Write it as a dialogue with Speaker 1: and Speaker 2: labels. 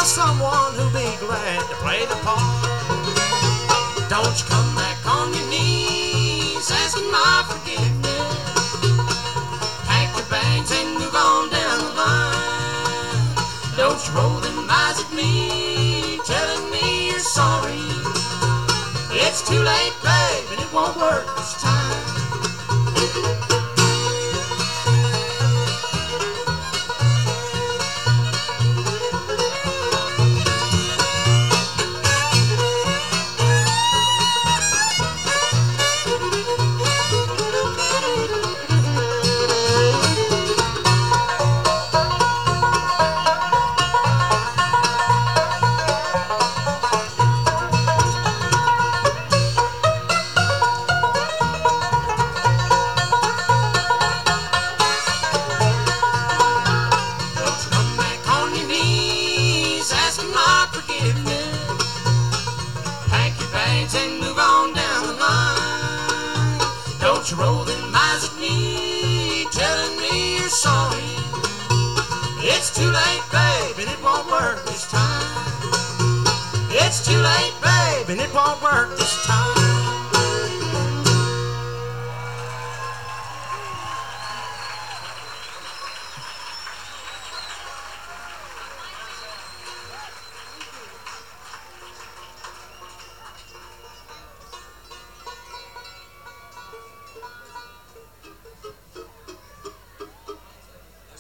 Speaker 1: someone who'll be glad to play the part. Don't you come back on your knees asking my forgiveness. Pack your bags and move on down the line. Don't you roll them eyes at me telling me you're sorry. It's too late, babe, and it won't work this time. And move on down the line. Don't you roll them eyes at me telling me you're sorry. It's too late, babe, and it won't work this time. It's too late, babe, and it won't work this time.